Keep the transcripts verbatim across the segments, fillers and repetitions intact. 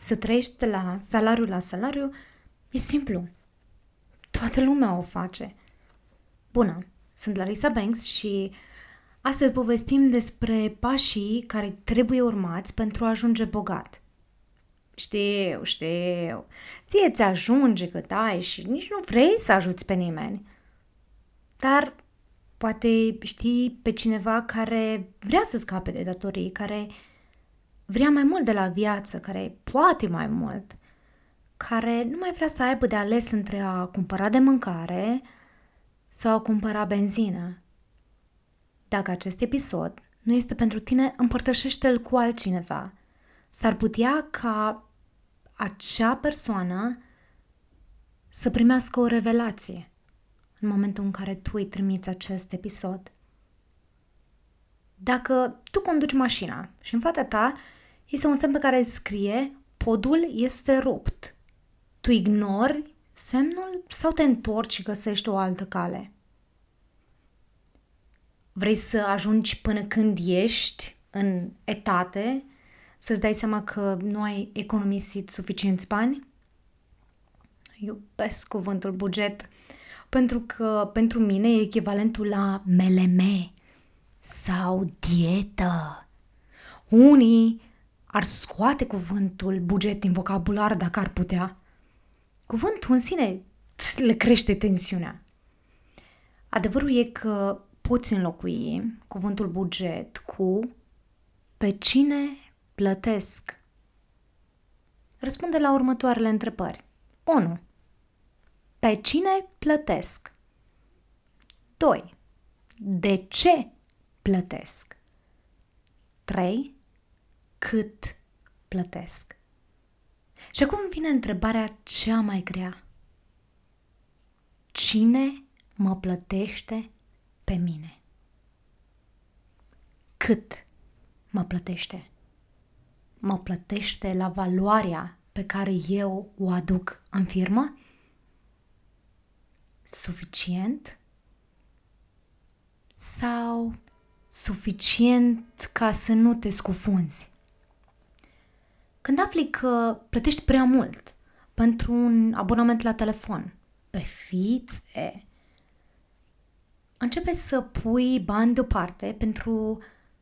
să trăiești de la salariu la salariu e simplu. Toată lumea o face. Bună, sunt Larissa Banks și astăzi povestim despre pașii care trebuie urmați pentru a ajunge bogat. Știu, știu, ție ți ajunge cât ai și nici nu vrei să ajuți pe nimeni. Dar poate știi pe cineva care vrea să scape de datorii, care vrea mai mult de la viață, care poate mai mult, care nu mai vrea să aibă de ales între a cumpăra de mâncare sau a cumpăra benzină. Dacă acest episod nu este pentru tine, împărtășește-l cu altcineva. S-ar putea ca acea persoană să primească o revelație în momentul în care tu îi trimiți acest episod. Dacă tu conduci mașina și în fața ta este un semn pe care scrie podul este rupt, tu ignori semnul sau te întorci și găsești o altă cale? Vrei să ajungi până când ești în etate, să-ți dai seama că nu ai economisit suficienți bani? Iubesc cuvântul buget, pentru că pentru mine e echivalentul la M L M sau dietă. Unii ar scoate cuvântul buget din vocabular dacă ar putea. Cuvântul în sine le crește tensiunea. Adevărul e că poți înlocui cuvântul buget cu pe cine plătesc. Răspunde la următoarele întrebări. unu. Pe cine plătesc? doi. De ce plătesc? trei. Cât plătesc? Și acum vine întrebarea cea mai grea. Cine mă plătește pe mine? Cât mă plătește? Mă plătește la valoarea pe care eu o aduc în firmă? Suficient? Sau suficient ca să nu te scufunzi? Când afli că plătești prea mult pentru un abonament la telefon, pe fițe, începe să pui bani deoparte pentru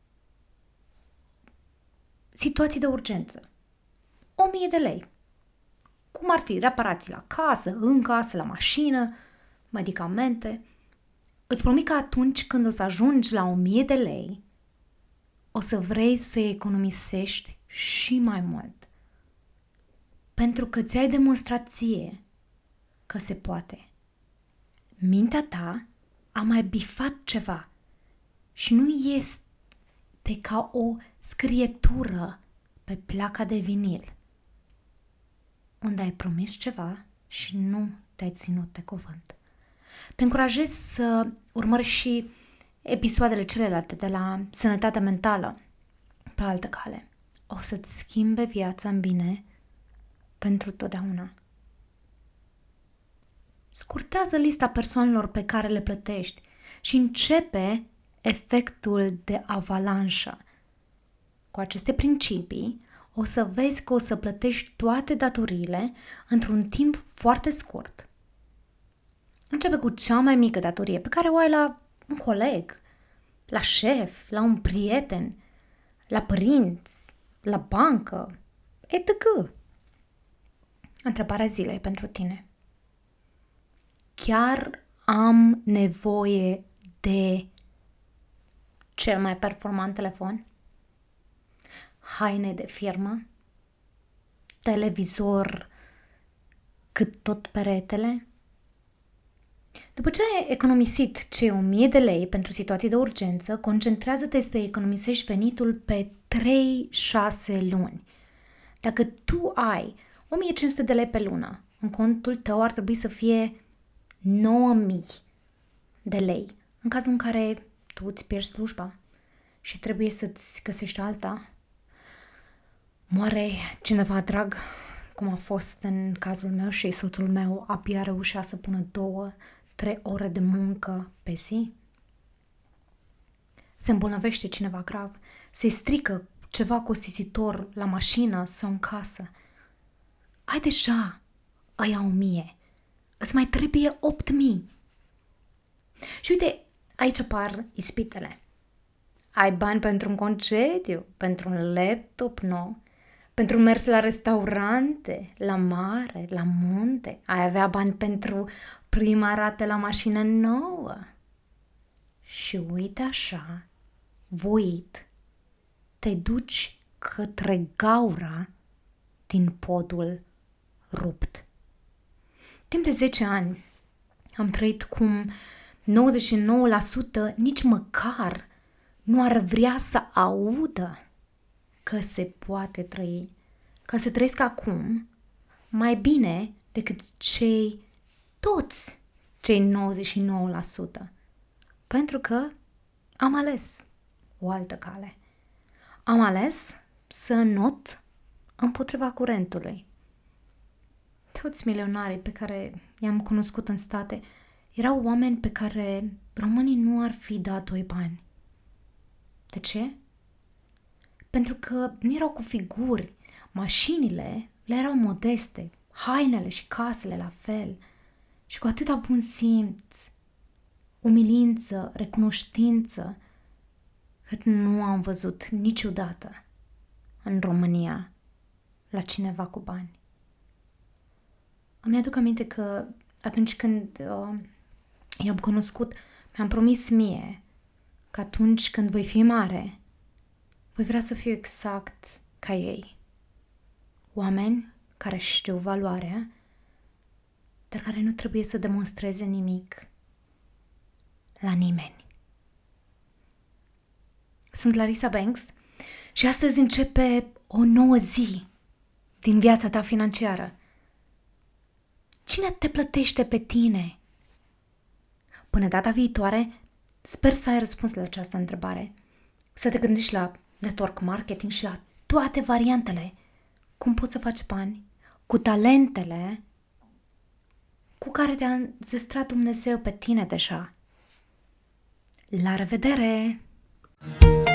situații de urgență. O mie de lei. Cum ar fi reparații la casă, în casă, la mașină, medicamente. Îți promit că atunci când o să ajungi la o mie de lei, o să vrei să economisești și mai mult. Pentru că ți-ai demonstrat ție că se poate. Mintea ta a mai bifat ceva și nu este ca o scrietură pe placa de vinil unde ai promis ceva și nu te-ai ținut de cuvânt. Te încurajez să urmărești și episoadele celelalte de la Sănătatea Mentală pe altă cale. O să-ți schimbe viața în bine pentru totdeauna. Scurtează lista persoanelor pe care le plătești și începe efectul de avalanșă. Cu aceste principii o să vezi că o să plătești toate datoriile într-un timp foarte scurt. Începe cu cea mai mică datorie pe care o ai la un coleg, la șef, la un prieten, la părinți, la bancă, et cetera. Întrebarea zilei pentru tine. Chiar am nevoie de cel mai performant telefon? Haine de firmă? Televizor cât tot peretele? După ce ai economisit cei o mie de lei pentru situații de urgență, concentrează-te să economisești venitul pe trei șase luni. Dacă tu ai o mie cinci sute de lei pe lună, în contul tău ar trebui să fie nouă mii de lei, în cazul în care tu îți pierzi slujba și trebuie să-ți găsești alta. Moare cineva drag, cum a fost în cazul meu și soțul meu abia reușea să pună două, trei ore de muncă pe zi. Se îmbolnăvește cineva grav, se strică ceva costisitor la mașină sau în casă. ai deja aia o mie, îți mai trebuie opt mii. Și uite, aici apar ispitele. Ai bani pentru un concediu, pentru un laptop nou, pentru un mers la restaurante, la mare, la munte. Ai avea bani pentru prima rată la mașină nouă. Și uite așa, voit, te duci către gaura din podul rupt. Timp de zece ani am trăit cum nouăzeci și nouă la sută nici măcar nu ar vrea să audă că se poate trăi, că se trăiesc acum mai bine decât cei toți cei nouăzeci și nouă la sută. Pentru că am ales o altă cale. Am ales să not împotriva curentului. Toți milionarii pe care i-am cunoscut în state erau oameni pe care românii nu ar fi dat doi bani. De ce? Pentru că nu erau cu figuri, mașinile le erau modeste, hainele și casele la fel și cu atâta bun simț, umilință, recunoștință, cât nu am văzut niciodată în România la cineva cu bani. Îmi aduc aminte că atunci când uh, i-am cunoscut, mi-am promis mie că atunci când voi fi mare, voi vrea să fiu exact ca ei. Oameni care știu valoarea, dar care nu trebuie să demonstreze nimic la nimeni. Sunt Larisa Banks și astăzi începe o nouă zi din viața ta financiară. Cine te plătește pe tine? Până data viitoare, sper să ai răspuns la această întrebare. Să te gândești la network marketing și la toate variantele. Cum poți să faci bani cu talentele cu care te-a înzestrat Dumnezeu pe tine deja. La revedere!